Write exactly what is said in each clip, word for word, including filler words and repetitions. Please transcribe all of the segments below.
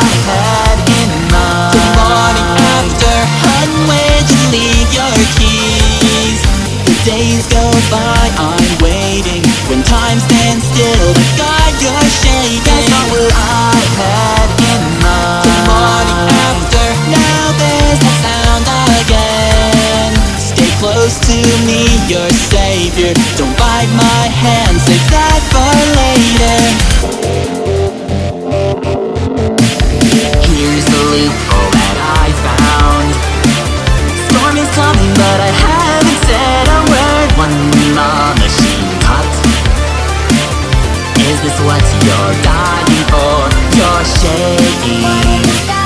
I had in mind. The morning after, hun, where'd you leave your keys? The days go by, I'm waiting. When time stands still, but God, you're shaking. That's not what I had in mind. The morning after, now there's that sound again. Stay close to me, your savior. Don't bite my hand, save that for later. Here's the loophole that I found. Storm is coming, but I haven't said a word. One machine cut. Is this what you're dying for? You're shaking.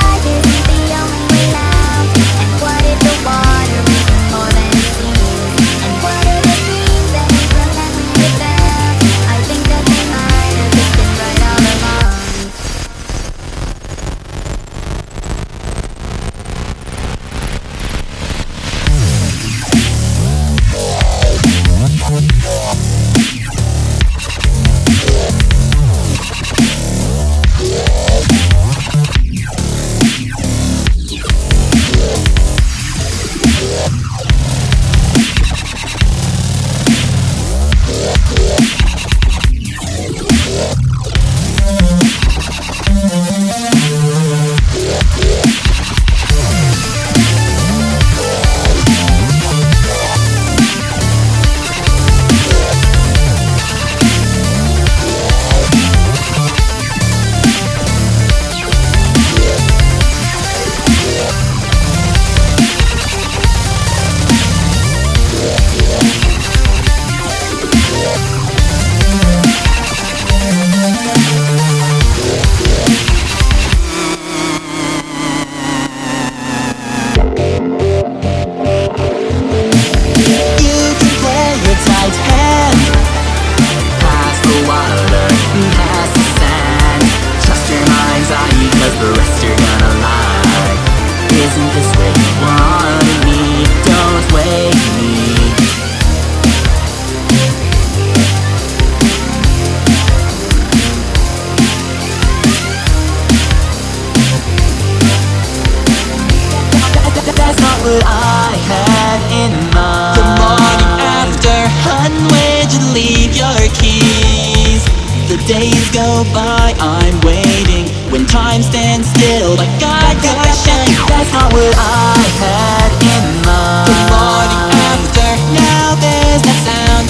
What I had in mind. The morning after, hun, where'd you leave your keys? The days go by, I'm waiting. When time stands still, my God, you're shaking. That's not what I had in mind. The morning after, now there's that sound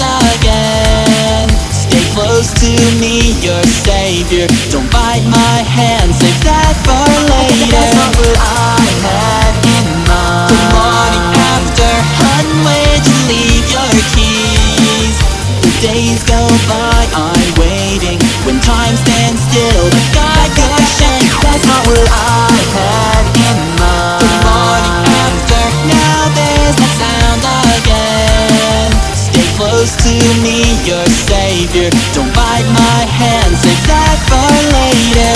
again. Stay close to me, your savior. Don't bite my hand, save that for later. That's not what I had in mind. The morning after, hun, where'd you leave your keys? The days go by, I'm waiting. When time stands still, but God, you're shaking. That's not what I had in mind. The morning after, now there's that sound again. Stay close to me, your savior. Don't bite my hand, save that for later.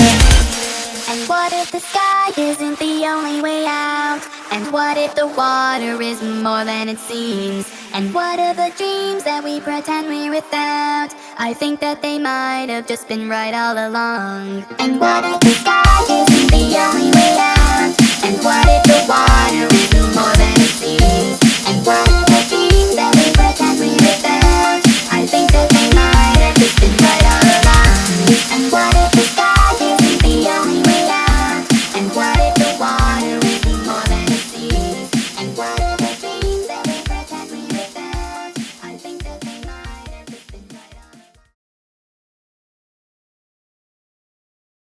And what if the sky isn't the only way out? And what if the water is more than it seems? And what are the dreams that we pretend we're without? I think that they might have just been right all along. And what if the sky